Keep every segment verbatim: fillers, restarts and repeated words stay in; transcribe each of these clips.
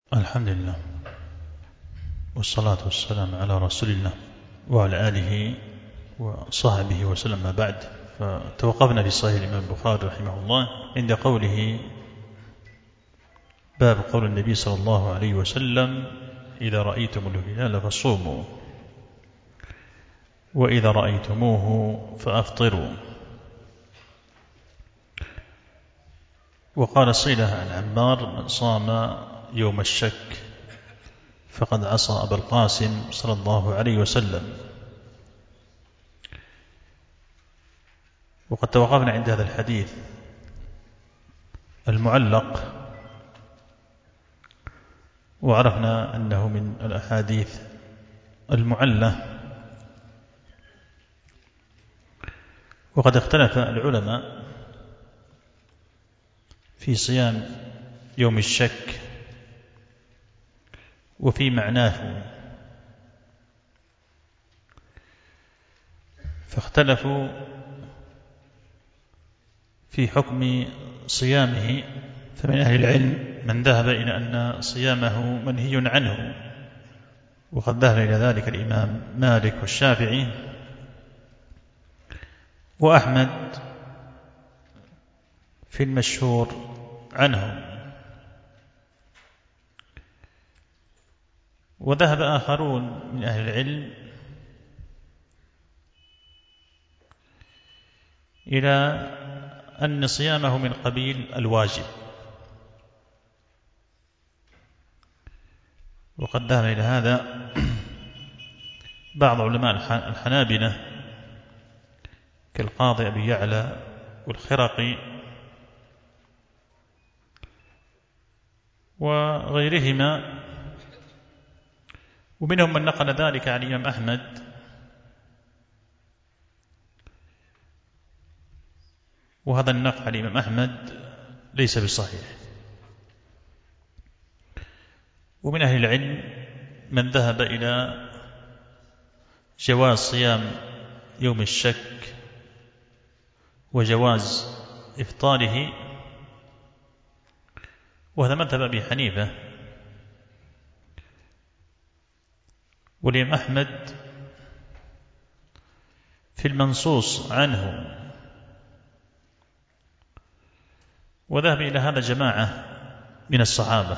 الحمد لله والصلاة والسلام على رسول الله وعلى آله وصحبه وسلم. ما بعد، فتوقفنا في صحيح الإمام البخاري رحمه الله عند قوله: باب قول النبي صلى الله عليه وسلم: إذا رأيتم الهلال فصوموا، وإذا رأيتموه فأفطروا. وقال صلة عن عمار: من صام يوم الشك فقد عصى أبا القاسم صلى الله عليه وسلم. وقد توقفنا عند هذا الحديث المعلق، وعرفنا أنه من الأحاديث المعلة. وقد اختلف العلماء في صيام يوم الشك وفي معناه، فاختلفوا في حكم صيامه. فمن أهل العلم من ذهب إلى أن صيامه منهي عنه، وقد ذهب إلى ذلك الإمام مالك والشافعي وأحمد في المشهور عنه. وذهب آخرون من أهل العلم إلى أن صيامه من قبيل الواجب، وقد ذهب إلى هذا بعض علماء الحنابلة كالقاضي أبي يعلى والخرقي وغيرهما، ومنهم من نقل ذلك عن الإمام أحمد. وهذا النقل عن الإمام أحمد ليس بصحيح. ومن أهل العلم من ذهب إلى جواز صيام يوم الشك وجواز إفطاره، وهذا مذهب أبي حنيفة. والإمام أحمد في المنصوص عنه، وذهب إلى هذا جماعة من الصحابة،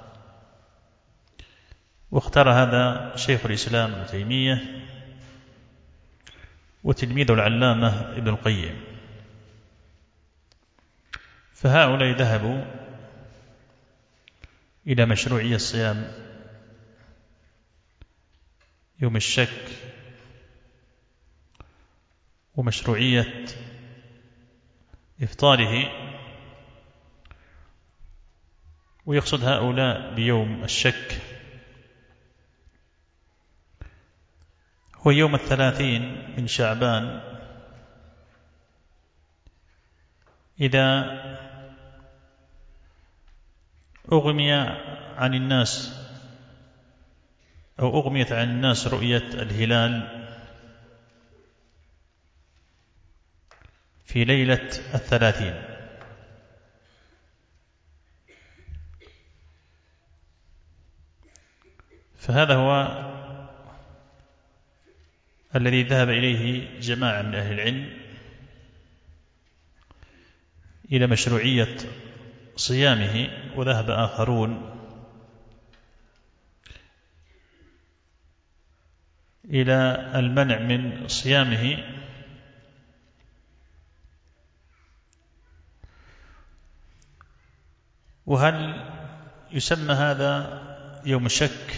واختار هذا شيخ الإسلام ابن تيمية وتلميذه العلامة ابن القيم. فهؤلاء ذهبوا إلى مشروعية صيام يوم الشك ومشروعية إفطاره. ويقصد هؤلاء بيوم الشك هو يوم الثلاثين من شعبان، إذا أغمي عن الناس أو أغميت عن الناس رؤية الهلال في ليلة الثلاثين. فهذا هو الذي ذهب إليه جماعة من أهل العلم إلى مشروعية صيامه، وذهب آخرون إلى المنع من صيامه. وهل يسمى هذا يوم الشك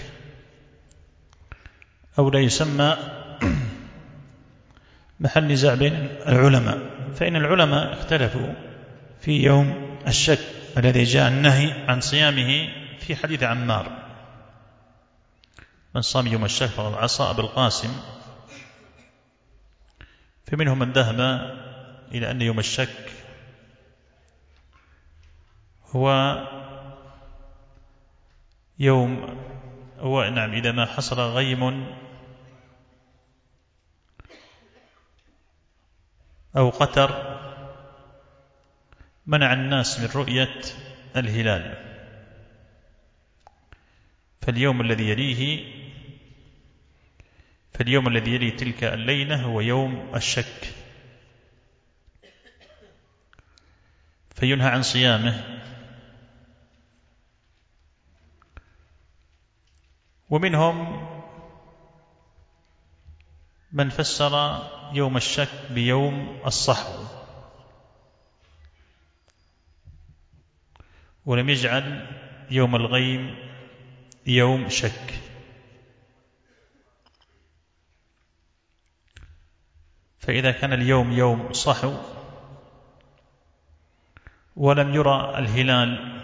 أو لا يسمى محل نزاع بين العلماء. فإن العلماء اختلفوا في يوم الشك الذي جاء النهي عن صيامه في حديث عمار: من صام يوم الشك فقد عصى أبا القاسم. فمنهم من ذهب إلى أن يوم الشك هو يوم هو نعم إذا ما حصل غيم أو قتر منع الناس من رؤية الهلال. فاليوم الذي يليه فاليوم الذي يلي تلك الليلة هو يوم الشك، فينهى عن صيامه. ومنهم من فسر يوم الشك بيوم الصحو، ولم يجعل يوم الغيم يوم شك. فإذا كان اليوم يوم صحو ولم يرى الهلال،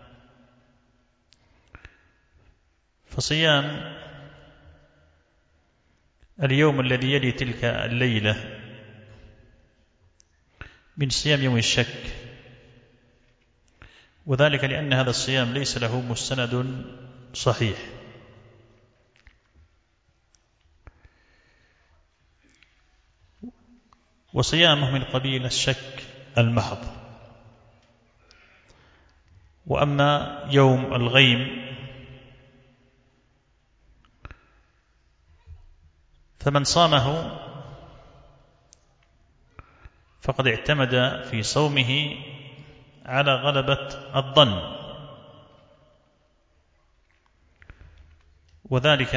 فصيام اليوم الذي يلي تلك الليلة من صيام يوم الشك، وذلك لأن هذا الصيام ليس له مستند صحيح. وصيامه من قبيل الشك المحض. وأما يوم الغيم فمن صامه فقد اعتمد في صومه على غلبة الظن، وذلك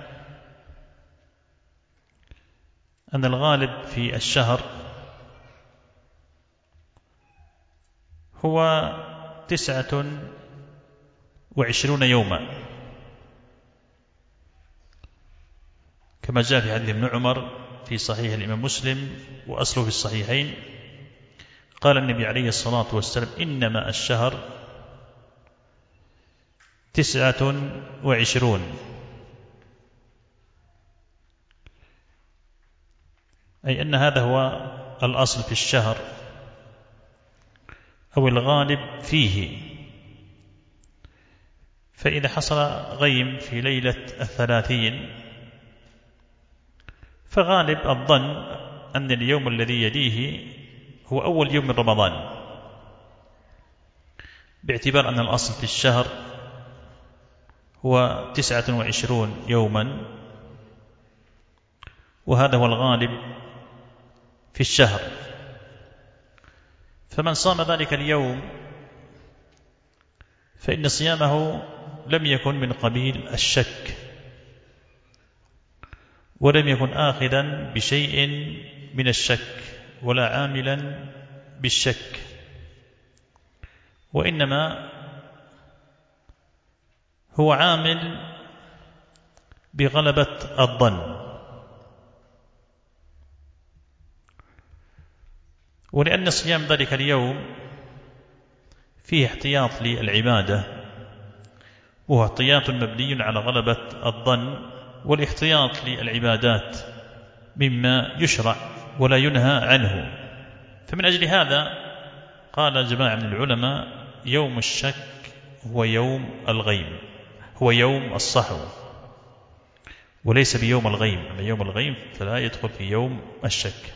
أن الغالب في الشهر هو تسعة وعشرون يوما، كما جاء في حديث ابن عمر في صحيح الإمام مسلم وأصله في الصحيحين، قال النبي عليه الصلاة والسلام: إنما الشهر تسعة وعشرون، أي أن هذا هو الأصل في الشهر أو الغالب فيه. فإذا حصل غيم في ليلة الثلاثين فغالب الظن أن اليوم الذي يليه هو أول يوم من رمضان، باعتبار أن الأصل في الشهر هو تسعة وعشرون يوما، وهذا هو الغالب في الشهر. فمن صام ذلك اليوم فإن صيامه لم يكن من قبيل الشك، ولم يكن آخذا بشيء من الشك ولا عاملا بالشك، وإنما هو عامل بغلبة الظن. ولأن صيام ذلك اليوم فيه احتياط للعبادة، وهو احتياط مبني على غلبة الظن، والاحتياط للعبادات مما يشرع ولا ينهى عنه. فمن أجل هذا قال جماعة من العلماء: يوم الشك هو يوم الغيم، هو يوم الصحو، وليس بيوم الغيم. أما يوم الغيم فلا يدخل في يوم الشك،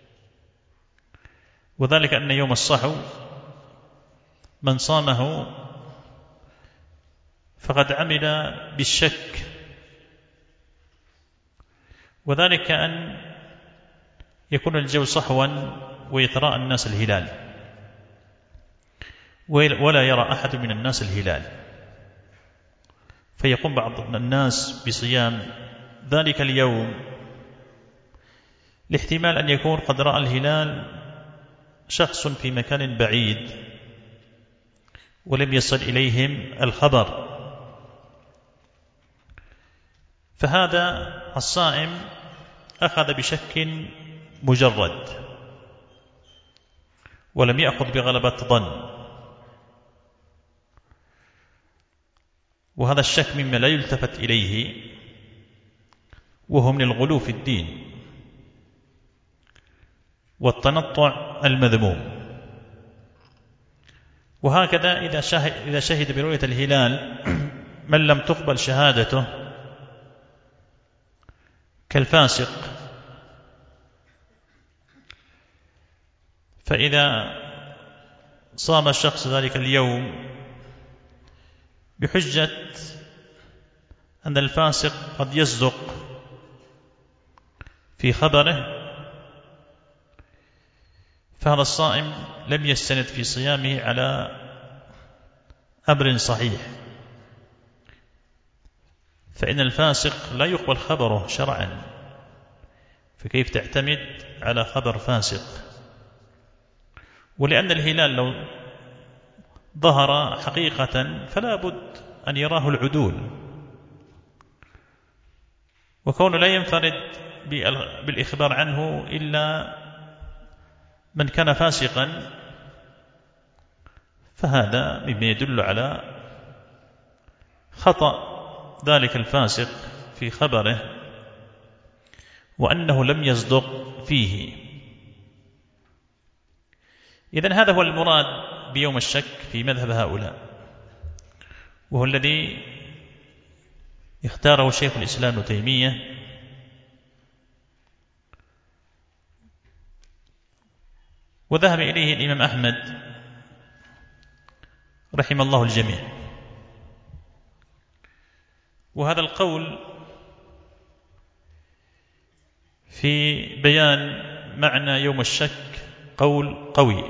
وذلك أن يوم الصحو من صامه فقد عمل بالشك، وذلك أن يكون الجو صحوا ويتراءى الناس الهلال، ولا يرى أحد من الناس الهلال، فيقوم بعض الناس بصيام ذلك اليوم لاحتمال أن يكون قد رأى الهلال شخص في مكان بعيد ولم يصل إليهم الخبر، فهذا الصائم أخذ بشك مجرد ولم يأخذ بغلبة ظن، وهذا الشك مما لا يلتفت إليه، وهو من الغلو في الدين والتنطع المذموم. وهكذا إذا شهد, إذا شهد برؤية الهلال من لم تقبل شهادته كالفاسق، فإذا صام الشخص ذلك اليوم بحجة أن الفاسق قد يصدق في خبره، فهذا الصائم لم يستند في صيامه على أمر صحيح، فإن الفاسق لا يقبل خبره شرعا، فكيف تعتمد على خبر فاسق؟ ولأن الهلال لو ظهر حقيقة فلا بد أن يراه العدول، وكونه لا ينفرد بالإخبار عنه إلا من كان فاسقا، فهذا مما يدل على خطأ ذلك الفاسق في خبره، وأنه لم يصدق فيه. إذن هذا هو المراد بيوم الشك في مذهب هؤلاء، وهو الذي اختاره شيخ الإسلام ابن تيمية وذهب إليه الإمام أحمد رحم الله الجميع. وهذا القول في بيان معنى يوم الشك قول قوي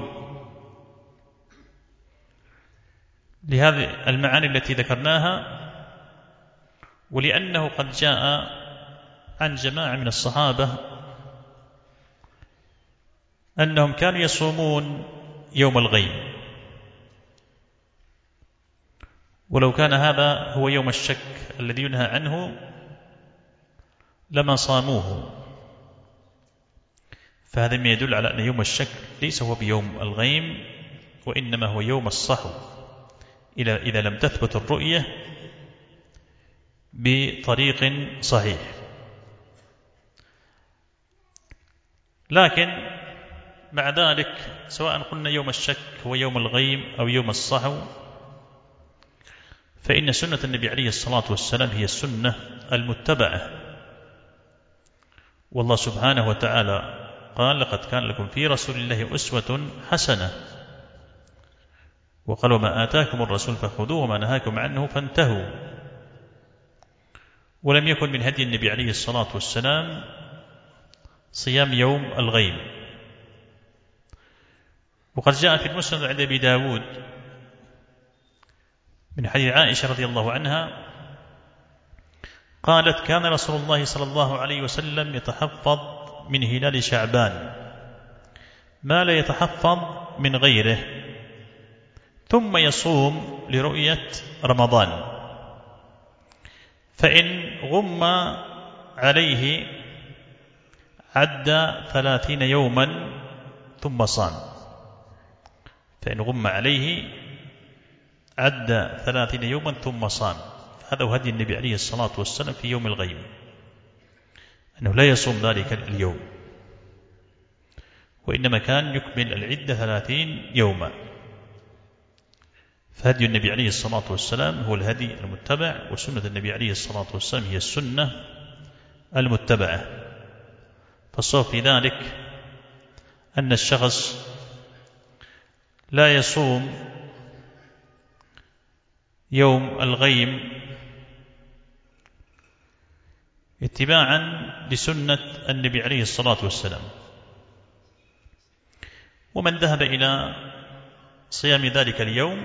لهذه المعاني التي ذكرناها، ولأنه قد جاء عن جماعة من الصحابة أنهم كانوا يصومون يوم الغيم، ولو كان هذا هو يوم الشك الذي ينهى عنه لما صاموه، فهذا ما يدل على أن يوم الشك ليس هو بيوم الغيم، وإنما هو يوم الصحو إذا لم تثبت الرؤية بطريق صحيح. لكن مع ذلك سواء قلنا يوم الشك هو يوم الغيم أو يوم الصحو، فإن سنة النبي عليه الصلاة والسلام هي السنة المتبعة، والله سبحانه وتعالى قال: لقد كان لكم في رسول الله أسوة حسنة، وقال: وما آتاكم الرسول فخذوه وما نهاكم عنه فانتهوا. ولم يكن من هدي النبي عليه الصلاة والسلام صيام يوم الغيم. وقد جاء في المسند عند أبي داود من حديث عائشة رضي الله عنها قالت: كان رسول الله صلى الله عليه وسلم يتحفظ من هلال شعبان ما لا يتحفظ من غيره، ثم يصوم لرؤية رمضان، فإن غم عليه عد ثلاثين يوما ثم صام. فإن غم عليه عد ثلاثين يوما ثم صام. هذا هو هدي النبي عليه الصلاة والسلام في يوم الغيم، أنه لا يصوم ذلك اليوم، وإنما كان يكمل العدة ثلاثين يوما. فهدي النبي عليه الصلاة والسلام هو الهدي المتبع، وسنة النبي عليه الصلاة والسلام هي السنة المتبعة. فالصواب في ذلك أن الشخص لا يصوم يوم الغيم اتباعا لسنة النبي عليه الصلاة والسلام. ومن ذهب إلى صيام ذلك اليوم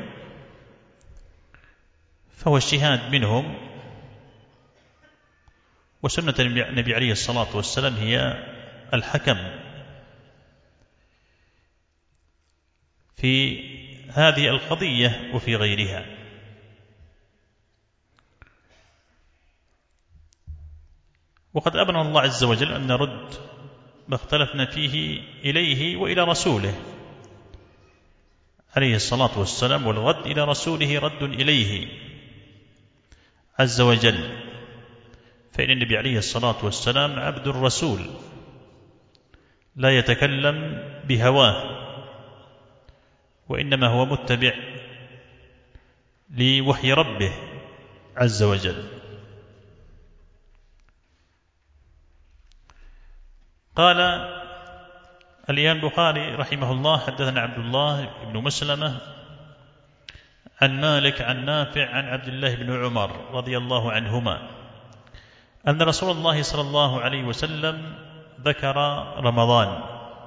فهو اجتهاد منهم، وسنة النبي عليه الصلاة والسلام هي الحكم في هذه القضية وفي غيرها. وقد أمرنا الله عز وجل أن نرد ما اختلفنا فيه إليه وإلى رسوله عليه الصلاة والسلام، والرد إلى رسوله رد إليه عز وجل، فإن النبي عليه الصلاة والسلام عبد الرسول لا يتكلم بهواه، وإنما هو متبع لوحي ربه عز وجل. قال الإمام البخاري رحمه الله: حدثنا عبد الله بن مسلمة عن مالك عن نافع عن عبد الله بن عمر رضي الله عنهما أن رسول الله صلى الله عليه وسلم ذكر رمضان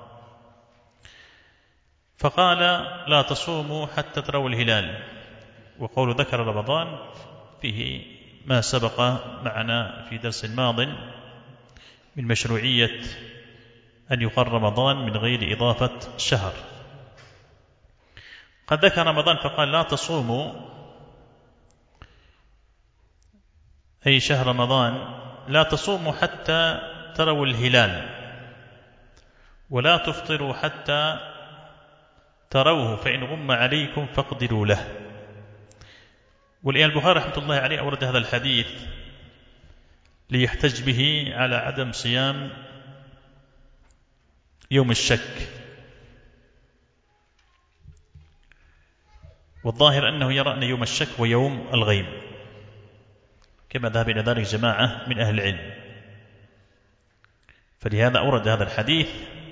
فقال لا تصوموا حتى تروا الهلال. وقول ذكر رمضان فيه ما سبق معنا في درس ماض من مشروعية أن يقر رمضان من غير إضافة شهر. قد ذكر رمضان فقال لا تصوموا أي شهر رمضان لا تصوموا حتى تروا الهلال ولا تفطروا حتى تروه فإن غم عليكم فاقدروا له. والإمام البخاري رحمة الله عليه أورد هذا الحديث ليحتج به على عدم صيام يوم الشك، والظاهر أنه يرى أن يوم الشك ويوم الغيم كما ذهب إلى ذلك جماعة من أهل العلم، فلهذا أورد هذا الحديث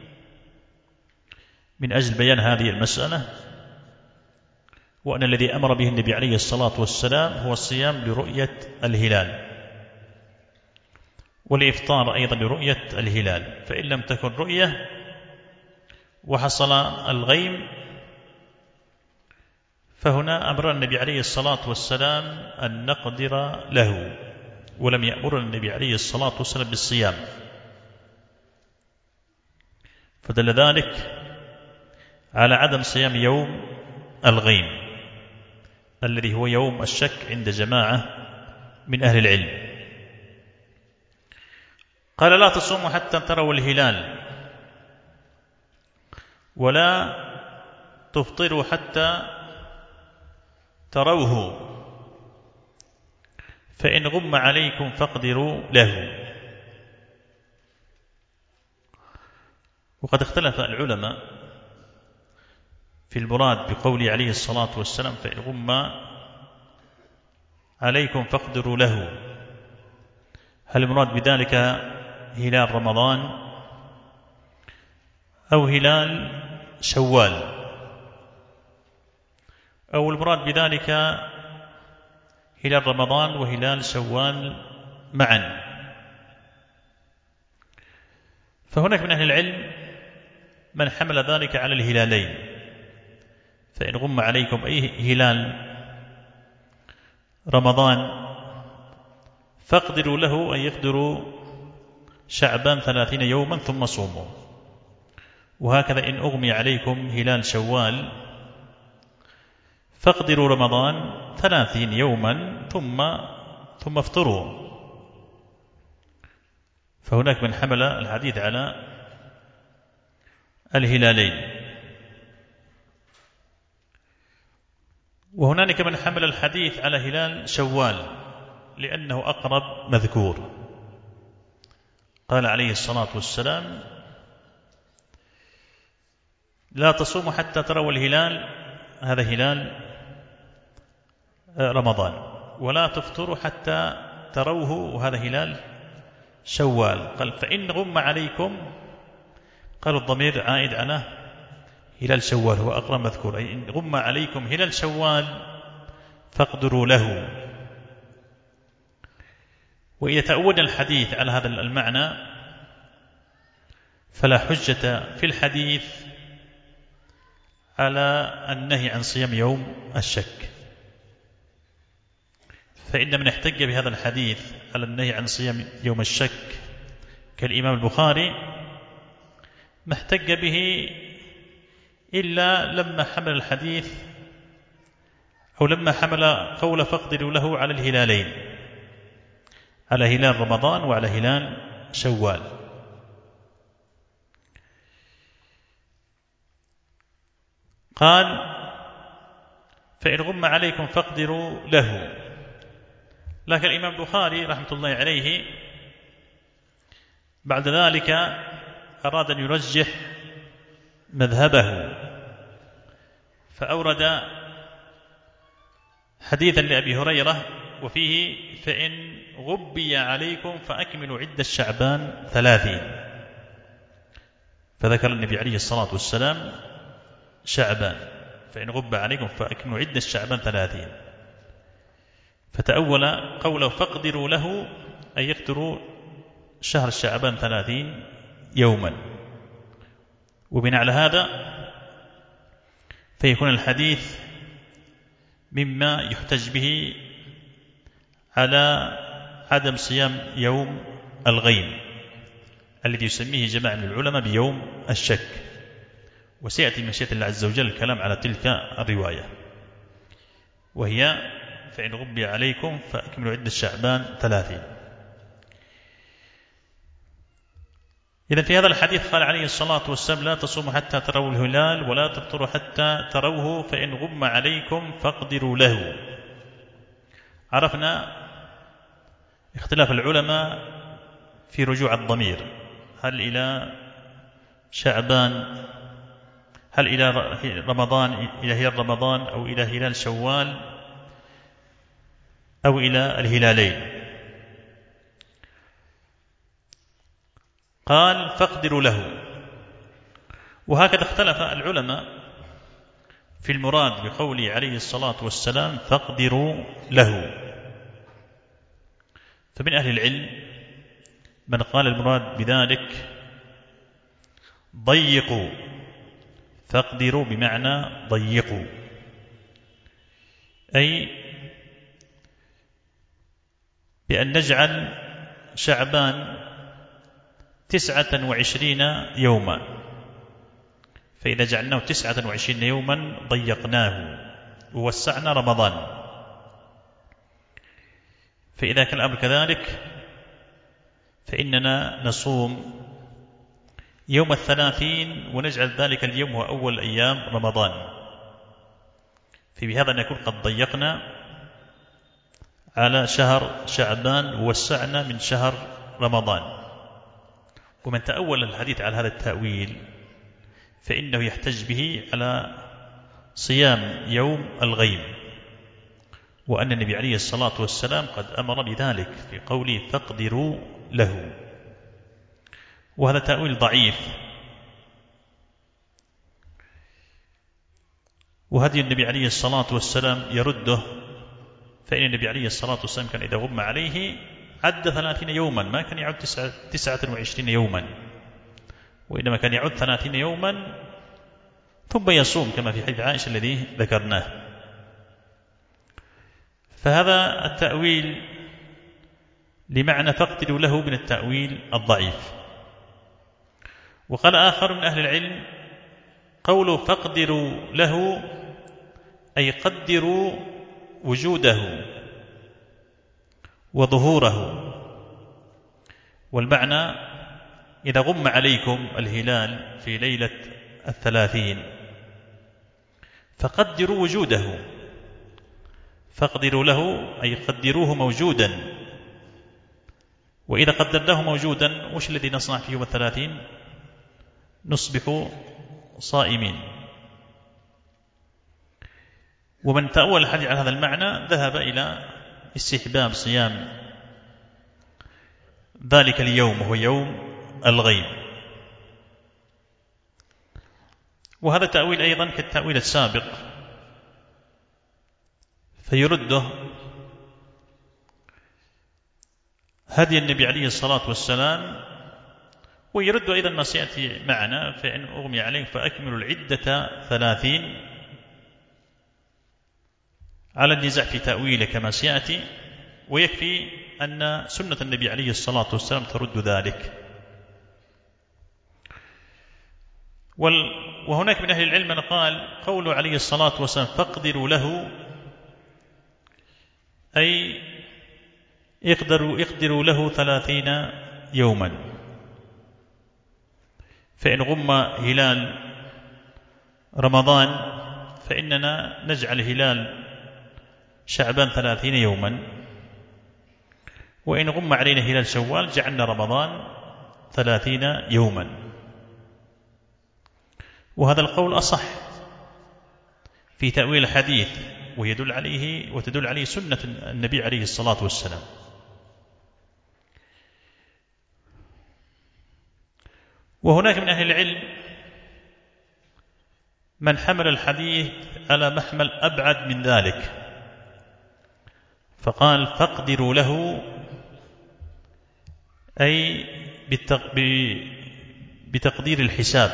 من أجل بيان هذه المسألة، وأن الذي أمر به النبي عليه الصلاة والسلام هو الصيام لرؤية الهلال والإفطار أيضا لرؤية الهلال، فإن لم تكن رؤية وحصل الغيم فهنا أمر النبي عليه الصلاة والسلام أن نقدر له، ولم يأمر النبي عليه الصلاة والسلام بالصيام، فدل ذلك على عدم صيام يوم الغيم الذي هو يوم الشك عند جماعة من أهل العلم. قال لا تصوموا حتى تروا الهلال ولا تفطروا حتى تروه فإن غم عليكم فاقدروا له. وقد اختلف العلماء في المراد بقوله عليه الصلاة والسلام فإن غم عليكم فاقدروا له، هل المراد بذلك هلال رمضان أو هلال شوال، أو المراد بذلك هلال رمضان وهلال شوال معا؟ فهناك من أهل العلم من حمل ذلك على الهلالين، فإن غم عليكم أي هلال رمضان فاقدروا له أن يقدروا شعبان ثلاثين يوما ثم صوموا، وهكذا إن أغمي عليكم هلال شوال فاقدروا رمضان ثلاثين يوما ثم ثم افطروا. فهناك من حمل الحديث على الهلالين، وهناك من حمل الحديث على هلال شوال لأنه أقرب مذكور. قال عليه الصلاة والسلام لا تصوموا حتى تروا الهلال، هذا هلال رمضان، ولا تفطروا حتى تروه، وهذا هلال شوال. قال فإن غم عليكم، قال الضمير عائد على هلال شوال هو أقرب مذكور، أي إن غم عليكم هلال شوال فاقدروا له. وإذا تأول الحديث على هذا المعنى فلا حجة في الحديث على النهي عن صيام يوم الشك، فإن من احتج بهذا الحديث على النهي عن صيام يوم الشك كالإمام البخاري ما احتج به إلا لما حمل الحديث أو لما حمل قول فاقدروا له على الهلالين، على هلال رمضان وعلى هلال شوال. قال فإن غم عليكم فاقدروا له، لكن الإمام البخاري رحمة الله عليه بعد ذلك أراد أن يرجح مذهبه، فأورد حديثا لأبي هريرة وفيه فإن غبي عليكم فأكملوا عدة شعبان ثلاثين، فذكر النبي عليه الصلاة والسلام شعبان، فإن غب عليكم فأكملوا عدة شعبان ثلاثين. فتأول قوله فاقدروا له أي يقدروا شهر شعبان ثلاثين يوما. وبناء على هذا فيكون الحديث مما يحتج به على عدم صيام يوم الغيم الذي يسميه جماعة من العلماء بيوم الشك، وسيأتي مشيئة الله عز وجل الكلام على تلك الرواية، وهي فإن غبي عليكم فأكملوا عدة شعبان ثلاثين. إذن في هذا الحديث قال عليه الصلاة والسلام لا تصوموا حتى تروا الهلال ولا تفطروا حتى تروه فإن غم عليكم فاقدروا له. عرفنا اختلاف العلماء في رجوع الضمير، هل إلى شعبان، هل إلى رمضان، إلى هلال رمضان، أو إلى هلال شوال، أو إلى الهلالين. قال فاقدروا له. وهكذا اختلف العلماء في المراد بقوله عليه الصلاة والسلام فاقدروا له. فمن أهل العلم من قال المراد بذلك ضيقوا، فاقدروا بمعنى ضيقوا، أي بأن نجعل شعبان تسعة وعشرين يوما، فإذا جعلناه تسعة وعشرين يوما ضيقناه ووسعنا رمضان. فإذا كان الأمر كذلك فإننا نصوم يوم الثلاثين ونجعل ذلك اليوم هو أول أيام رمضان، فبهذا نكون قد ضيقنا على شهر شعبان ووسعنا من شهر رمضان. ومن تأول الحديث على هذا التأويل فإنه يحتج به على صيام يوم الغيم، وأن النبي عليه الصلاة والسلام قد أمر بذلك في قوله فاقدروا له، وهذا تأويل ضعيف. وهدي النبي عليه الصلاة والسلام يرده، فإن النبي عليه الصلاة والسلام كان إذا غم عليه عد ثلاثين يوما، ما كان يعد تسعة وعشرين يوما، وإنما كان يعد ثلاثين يوما ثم يصوم كما في حديث عائشة الذي ذكرناه. فهذا التأويل لمعنى فاقدروا له من التأويل الضعيف. وقال آخر من أهل العلم قوله فاقدروا له أي قدروا وجوده وظهوره. والمعنى إذا غم عليكم الهلال في ليلة الثلاثين فقدروا وجوده، فاقدروا له أي قدروه موجودا. وإذا قدرناه موجودا وش الذي نصنع في يوم الثلاثين؟ نصبح صائمين. ومن تأول الحديث على هذا المعنى ذهب إلى استحباب صيام ذلك اليوم وهو يوم الغيب. وهذا تأويل أيضا كالتأويل السابق، فيرده هدي النبي عليه الصلاة والسلام، ويرد أيضا ما سيأتي معنا فإن أغمي عليه فأكملوا العدة ثلاثين، على النزاع في تأويله كما سيأتي. ويكفي أن سنة النبي عليه الصلاة والسلام ترد ذلك. وهناك من أهل العلم من قال قوله عليه الصلاة والسلام فاقدروا له أي اقدروا, اقدروا له ثلاثين يوما، فإن غم هلال رمضان فإننا نجعل هلال شعبان ثلاثين يوما، وإن غم علينا هلال شوال جعلنا رمضان ثلاثين يوما. وهذا القول أصح في تأويل الحديث، ويدل عليه وتدل عليه سنة النبي عليه الصلاة والسلام. وهناك من أهل العلم من حمل الحديث على محمل أبعد من ذلك، فقال فاقدروا له أي بتقدير الحساب،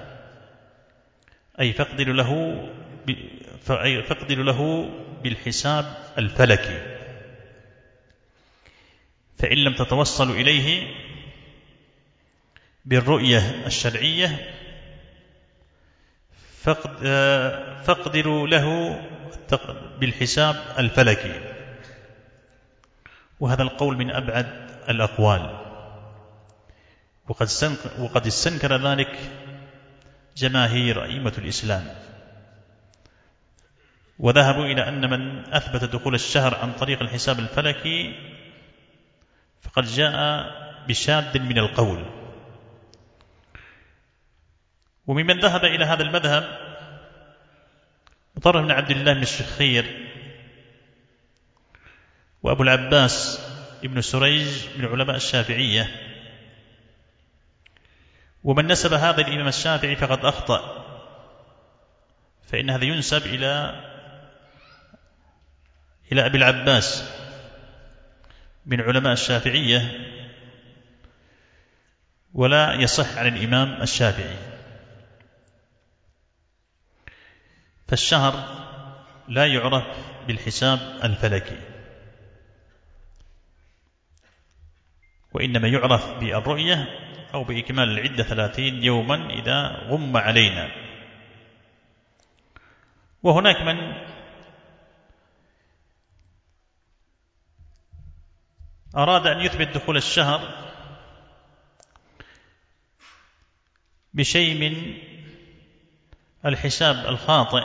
أي فاقدروا له فاقدروا له بالحساب الفلكي، فإن لم تتوصلوا إليه بالرؤية الشرعية فاقدروا له بالحساب الفلكي. وهذا القول من أبعد الأقوال، وقد استنكر ذلك جماهير أئمة الإسلام، وذهبوا إلى أن من أثبت دخول الشهر عن طريق الحساب الفلكي فقد جاء بشاذ من القول. وممن ذهب إلى هذا المذهب مطرف بن عبد الله بن الشخير وأبو العباس ابن سريج من علماء الشافعية. ومن نسب هذا الإمام الشافعي فقد أخطأ، فإن هذا ينسب إلى إلى أبي العباس من علماء الشافعية، ولا يصح عن الإمام الشافعي. فالشهر لا يعرف بالحساب الفلكي، وإنما يعرف بالرؤية أو بإكمال العدة ثلاثين يوما إذا غم علينا. وهناك من أراد أن يثبت دخول الشهر بشيء من الحساب الخاطئ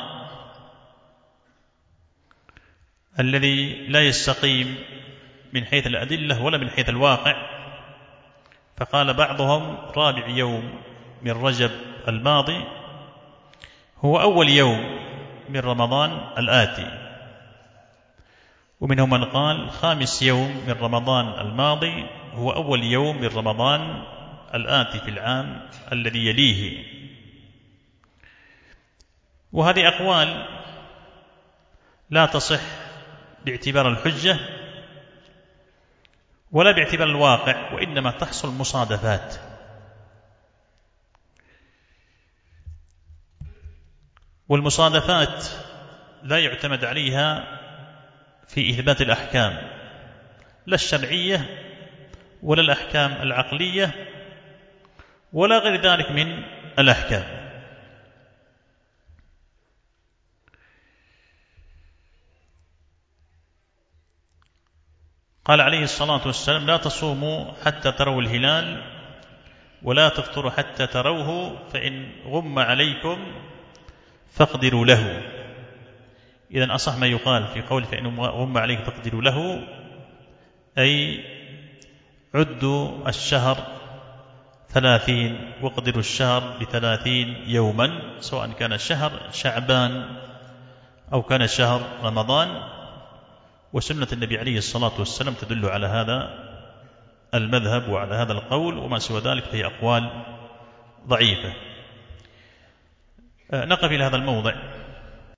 الذي لا يستقيم من حيث الأدلة ولا من حيث الواقع، فقال بعضهم رابع يوم من رجب الماضي هو أول يوم من رمضان الآتي، ومنهم من قال خامس يوم من رمضان الماضي هو أول يوم من رمضان الآتي في العام الذي يليه. وهذه أقوال لا تصح باعتبار الحجة ولا باعتبار الواقع، وإنما تحصل مصادفات. والمصادفات لا يعتمد عليها في إثبات الأحكام، لا الشرعية ولا الأحكام العقلية ولا غير ذلك من الأحكام. قال عليه الصلاة والسلام لا تصوموا حتى تروا الهلال ولا تفطروا حتى تروه، فإن غم عليكم فاقدروا له. إذن أصح ما يقال في قول فإن غم عليكم فاقدروا له، أي عدوا الشهر ثلاثين واقدروا الشهر بثلاثين يوما، سواء كان شهر شعبان أو كان شهر رمضان. وسنة النبي عليه الصلاة والسلام تدل على هذا المذهب وعلى هذا القول، وما سوى ذلك فهي أقوال ضعيفة. نقف إلى هذا الموضع.